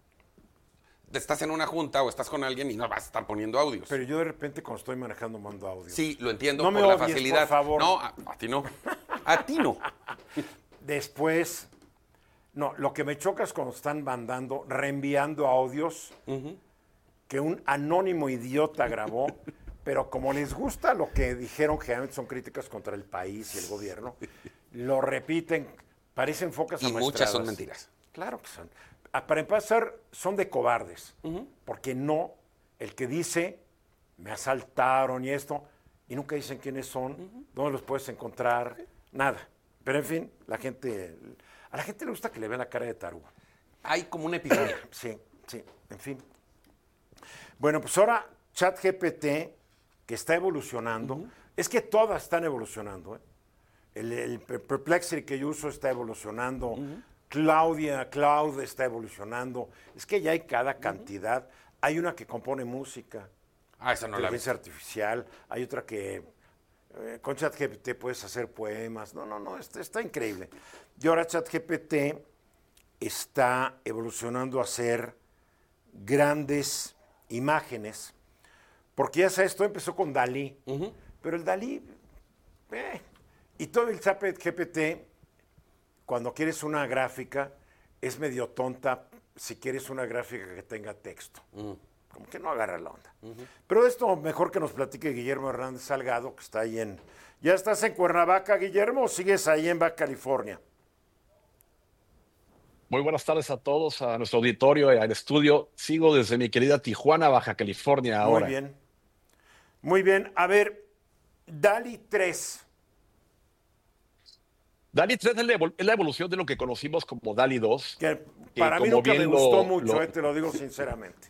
Estás en una junta o estás con alguien y no vas a estar poniendo audios. Pero yo de repente cuando estoy manejando mando audios. Sí, lo entiendo no por me la odies, facilidad. Por favor. No, a, a ti no. A ti no. Después, no, lo que me choca es cuando están mandando, reenviando audios uh-huh. que un anónimo idiota grabó, pero como les gusta lo que dijeron, generalmente son críticas contra el país y el gobierno, lo repiten, parecen focas amaestradas. Y muchas son mentiras. Claro que son. Para empezar, son de cobardes, uh-huh. porque no, el que dice, me asaltaron y esto, y nunca dicen quiénes son, uh-huh. dónde los puedes encontrar, nada. Pero en fin, la gente, a la gente le gusta que le vean la cara de tarugo. Hay como una epifanía. Sí, sí, en fin. Bueno, pues ahora ChatGPT, que está evolucionando, uh-huh. es que todas están evolucionando. ¿eh? El, el Perplexity que yo uso está evolucionando, uh-huh. Claudia, Cloud está evolucionando. Es que ya hay cada cantidad. Uh-huh. Hay una que compone música. Ah, esa no la vi. Inteligencia artificial. Hay otra que eh, con ChatGPT puedes hacer poemas. No, no, no, está, está increíble. Y ahora ChatGPT está evolucionando a hacer grandes imágenes. Porque ya sabes, esto empezó con Dalí. Uh-huh. Pero el Dalí... Eh, y todo el ChatGPT... Cuando quieres una gráfica, es medio tonta si quieres una gráfica que tenga texto. Uh-huh. Como que no agarra la onda. Uh-huh. Pero esto mejor que nos platique Guillermo Hernández Salgado, que está ahí en... ¿Ya estás en Cuernavaca, Guillermo, o sigues ahí en Baja California? Muy buenas tardes a todos, a nuestro auditorio, al estudio. Sigo desde mi querida Tijuana, Baja California ahora. Muy bien. Muy bien. A ver, DALL-E tres... DALL-E tres es la, evol- es la evolución de lo que conocimos como DALL-E dos. Que para que mí nunca me gustó lo, mucho, lo, eh, te lo digo sinceramente.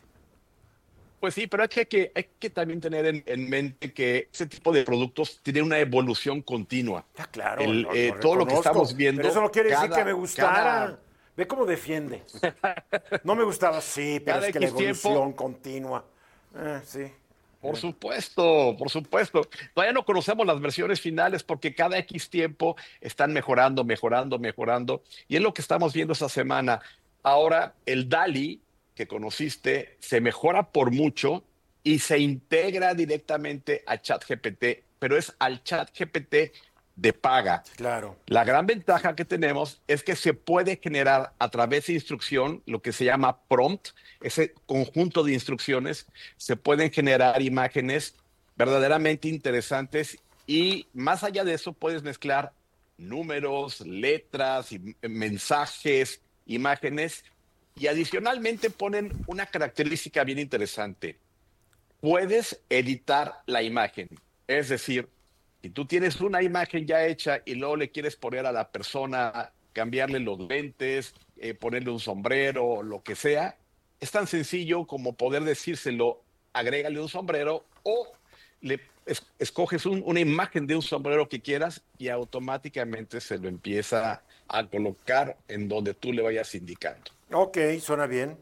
Pues sí, pero hay que, hay que, hay que también tener en, en mente que ese tipo de productos tiene una evolución continua. Ya, claro. El, lo, eh, lo todo lo que estamos viendo... Pero eso no quiere cada, decir que me gustara. Cada... Ve cómo defiende. No me gustaba, sí, pero cada es que la evolución tiempo... continua. Eh, sí. Por supuesto, por supuesto. Todavía no conocemos las versiones finales porque cada X tiempo están mejorando, mejorando, mejorando. Y es lo que estamos viendo esta semana. Ahora, el DALL-E que conociste se mejora por mucho y se integra directamente a ChatGPT, pero es al ChatGPT de paga. Claro. La gran ventaja que tenemos es que se puede generar a través de instrucción, lo que se llama prompt, ese conjunto de instrucciones, se pueden generar imágenes verdaderamente interesantes y más allá de eso puedes mezclar números, letras, mensajes, imágenes y adicionalmente ponen una característica bien interesante. Puedes editar la imagen, es decir, si tú tienes una imagen ya hecha y luego le quieres poner a la persona, cambiarle los lentes, eh, ponerle un sombrero, lo que sea, es tan sencillo como poder decírselo, agrégale un sombrero o le es, escoges un, una imagen de un sombrero que quieras y automáticamente se lo empieza a colocar en donde tú le vayas indicando. Ok, suena bien.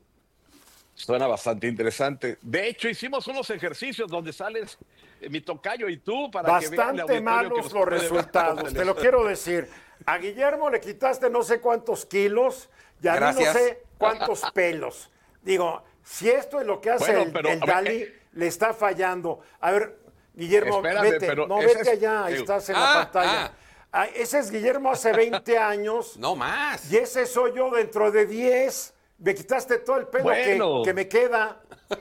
Suena bastante interesante. De hecho, hicimos unos ejercicios donde sales eh, mi tocayo y tú para bastante que vean el auditorio malos que los resultados, te lo quiero decir. A Guillermo le quitaste no sé cuántos kilos y a mí no sé cuántos pelos. Digo, si esto es lo que hace bueno, pero, el, el DALL-E, eh, le está fallando. A ver, Guillermo, espérame, vete. Pero no, vete es, allá, ahí estás en ah, la pantalla. Ah. Ah, ese es Guillermo hace veinte años. No más. Y ese soy yo dentro de diez. Me quitaste todo el pelo bueno. que, que me queda.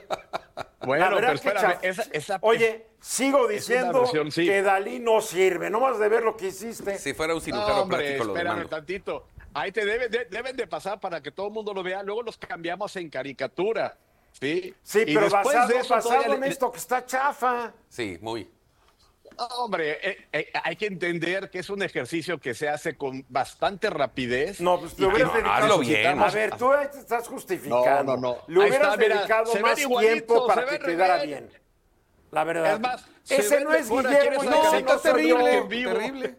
Bueno, pero espérame. Esa, esa, Oye, sigo diciendo versión, sí. que DALL-E no sirve. No más de ver lo que hiciste. Si fuera un cirujano no, plástico, lo espérame tantito. Ahí te deben de, deben de pasar para que todo el mundo lo vea. Luego los cambiamos en caricatura. Sí, sí y pero basado, de eso basado en le... esto que está chafa. Sí, muy. Hombre, eh, eh, hay que entender que es un ejercicio que se hace con bastante rapidez. No, pues te y hubieras que dedicado. hazlo bien. A ver, tú ahí te estás justificando. No, no, no. Le Ahí hubieras está, mira, dedicado se ven más igualitos, tiempo para se que ven quedara re bien. La verdad. Es más, se ese ven no es mejor aquí Guillermo. en No, esa no caseta, soy yo. terrible, en vivo. Terrible.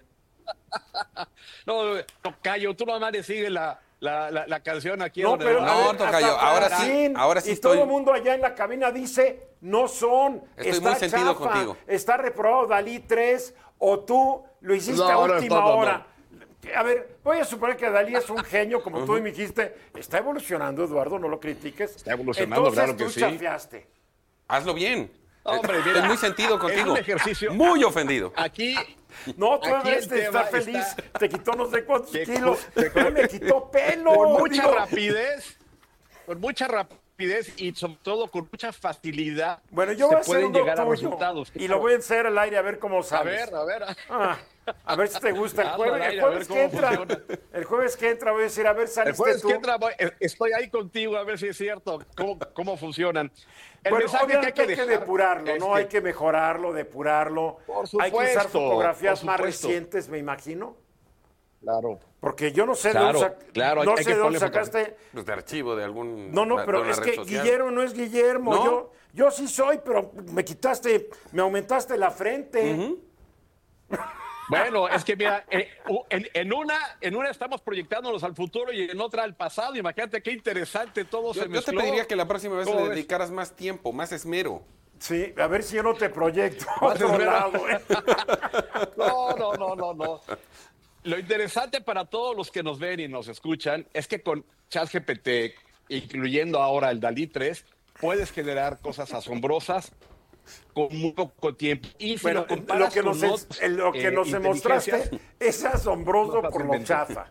No, Tocayo, tú nomás le sigues la, la, la, la canción aquí. No, donde pero va. No, a ver, Tocayo, hasta ahora sí, Francín, ahora sí y estoy- todo el mundo allá en la cabina dice, no son, Estoy está muy sentido chafa, contigo. está reprobado Dalí tres, o tú lo hiciste No, a no, última no, no, no. hora. A ver, voy a suponer que Dalí es un genio, como tú me dijiste. Está evolucionando, Eduardo, no lo critiques. Está evolucionando, Entonces, claro que tú sí. chafiaste. Hazlo bien. Hombre, Estoy mira, muy sentido es contigo. un ejercicio. Muy ofendido. Aquí, No, tú Aquí debes el de estar tema feliz. está- Te quitó no sé cuántos Te- kilos. te- Ay, me quitó pelo. con mucha digo. rapidez, con mucha rapidez y sobre todo con mucha facilidad. Bueno, yo se voy a hacer pueden uno llegar a tuyo resultados. y lo voy a enseñar al aire a ver cómo A sabes. ver, a ver. Ah, a ver si te gusta el Hazlo jueves. al El aire, a jueves ver que cómo entra. funciona. El jueves que entra voy a decir, a ver, El saliste jueves tú. que entra, voy- eh, estoy ahí contigo a ver si es cierto cómo, cómo funcionan. El Bueno, mensaje que hay obviamente que, hay que dejar depurarlo, es ¿no? que- Hay que mejorarlo, depurarlo. Por Hay que usar supuesto, fotografías por más supuesto. recientes, me imagino. Claro. Porque yo no sé Claro, de dónde, sac- claro, no hay sé que de dónde ponerle sacaste. Pues de archivo de algún. No, no, de pero una es red que social. Guillermo no es Guillermo. ¿No? Yo, yo sí soy, pero me quitaste, me aumentaste la frente. Bueno, es que mira, eh, u- en, en una, en una estamos proyectándonos al futuro y en otra al pasado. Imagínate qué interesante todo Yo, se yo mezcló. te pediría que la próxima vez ¿Cómo le ves? dedicaras más tiempo, más esmero. Sí, a ver si yo no te proyecto a Más otro esmero. lado. ¿eh? No, no, no, no, no. Lo interesante para todos los que nos ven y nos escuchan es que con ChatGPT, incluyendo ahora el Dalí tres, puedes generar cosas asombrosas con muy poco tiempo. Y si Bueno, lo comparas lo que con nos, otras, es- lo que eh, nos demostraste inteligencias, es asombroso no estás por lo inventando. chafa.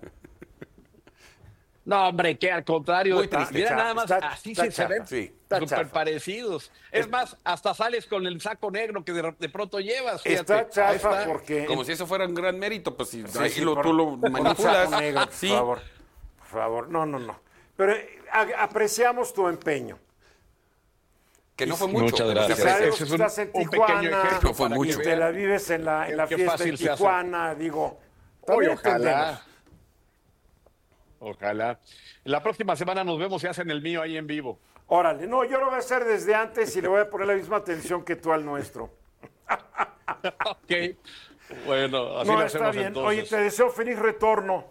No, hombre, que al contrario. Muy triste, Mira chafa, nada más, está- así está se, se chafa, ven sí, está súper chafa. parecidos. Es más, hasta sales con el saco negro que de, de pronto llevas. Fíjate. Está Ahí chafa está. porque... Como si eso fuera un gran mérito, pues si Sí, ahí sí, lo, por- tú lo por un manipulas. saco negro, por sí. favor. Por favor, no, no, no. Pero eh, a- apreciamos tu empeño. Que no fue mucho. Muchas pero gracias. se aprecia. Sabemos Ese es que un- estás en un pequeño Tijuana, ejemplo No fue para que mucho. y te vean la vives en la, en la qué fiesta fácil en se hace. Tijuana, digo. Oye, también ojalá. entendemos. Ojalá. La próxima semana nos vemos y hacen el mío ahí en vivo. Órale, no, yo lo voy a hacer desde antes y le voy a poner la misma atención que tú al nuestro. Ok. Bueno, así No, lo está hacemos bien. entonces. Oye, te deseo feliz retorno.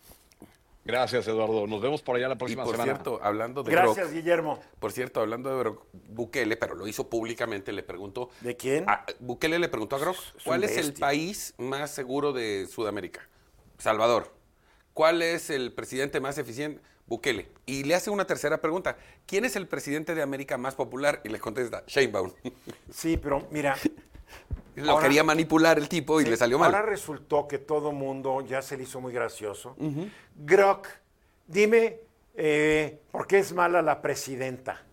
Gracias, Eduardo. Nos vemos por allá la Y próxima por semana. cierto, hablando de Gracias, Grok, Guillermo. por cierto, hablando de Grok, Bukele, pero lo hizo públicamente, le preguntó. ¿De quién? a- Bukele le preguntó a Grok, un ¿cuál es el bestia. país más seguro de Sudamérica? Salvador. ¿Cuál es el presidente más eficiente? Bukele. Y le hace una tercera pregunta. ¿Quién es el presidente de América más popular? Y le contesta, Sheinbaum. Sí, pero mira. Lo ahora- quería manipular el tipo y sí, le salió mal. Ahora resultó que todo mundo ya se le hizo muy gracioso. Grok, dime eh, por qué es mala la presidenta.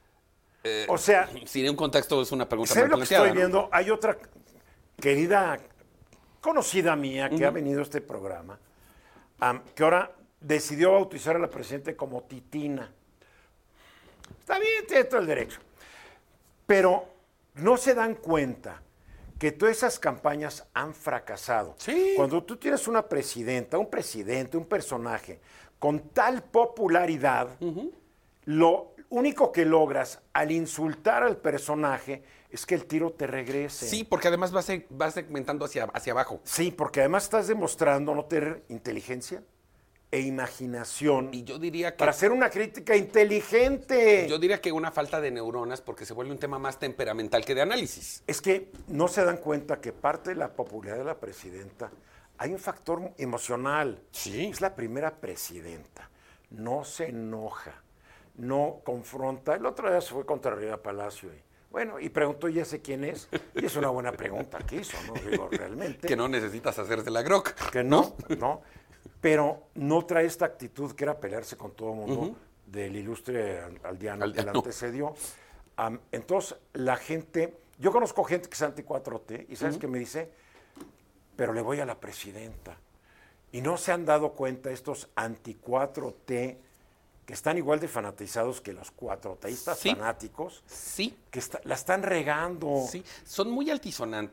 Eh, O sea, sin un contexto es una pregunta ¿sabes mal lo que planteada, estoy ¿no? viendo? Hay otra querida conocida mía que ha venido a este programa, am, que ahora decidió bautizar a la presidenta como Titina. Está bien, tiene todo el derecho. Pero no se dan cuenta que todas esas campañas han fracasado. Sí. Cuando tú tienes una presidenta, un presidente, un personaje con tal popularidad, lo único que logras al insultar al personaje es que el tiro te regrese. Sí, porque además va, se- va segmentando hacia, hacia abajo. Sí, porque además estás demostrando no tener inteligencia e imaginación Y yo diría que para hacer una crítica inteligente. yo diría que una falta de neuronas porque se vuelve un tema más temperamental que de análisis. Es que no se dan cuenta que parte de la popularidad de la presidenta hay un factor emocional. Sí. Es la primera presidenta. No se enoja, no confronta. El otro día se fue contra Riva Palacio y bueno, y preguntó, ¿y ese quién es? Y es una buena pregunta que hizo, ¿no? Digo, realmente. Que no necesitas hacerse la grok. Que no, no. Pero no trae esta actitud que era pelearse con todo el mundo del ilustre al- aldeano que la Aldeano. antecedió. Am, entonces, la gente, yo conozco gente que es anti cuatro T y ¿sabes qué me dice? Pero le voy a la presidenta. Y no se han dado cuenta estos anti cuatro T que están igual de fanatizados que los cuatro teístas Sí. fanáticos, Sí, que está- la están regando. sí. Son muy altisonantes,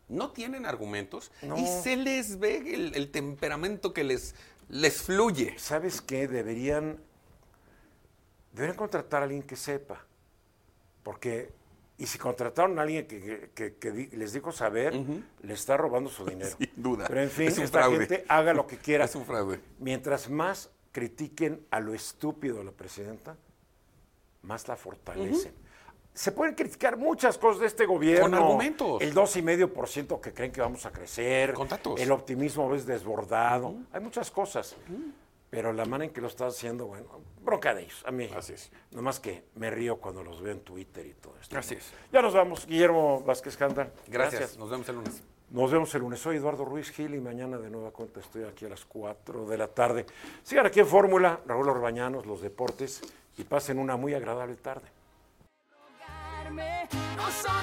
no tienen argumentos No. y se les ve el, el temperamento que les, les fluye. ¿Sabes qué? Deberían, deberían contratar a alguien que sepa. Porque, y si contrataron a alguien que, que- que- que di- les dijo saber, le está robando su dinero. Sin duda. Pero en fin, Es un esta fraude. gente haga lo que quiera. Es un fraude. Mientras más critiquen a lo estúpido de la presidenta, más la fortalecen. Se pueden criticar muchas cosas de este gobierno. Con argumentos. El dos coma cinco por ciento que creen que vamos a crecer. Con datos. El optimismo es desbordado. Hay muchas cosas. Pero la manera en que lo está haciendo, bueno, bronca de ellos. A mí, Así es. nomás que me río cuando los veo en Twitter y todo esto. Así es. Ya nos vamos. Guillermo Vázquez Canda. Gracias. Nos vemos el lunes. Nos vemos el lunes. Soy Eduardo Ruiz Gil y mañana de nueva cuenta estoy aquí a las cuatro de la tarde. Sigan aquí en Fórmula, Raúl Orbañanos, los deportes, y pasen una muy agradable tarde. No son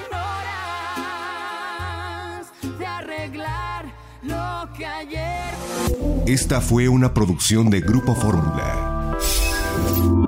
horas de arreglar lo que ayer. Esta fue una producción de Grupo Fórmula.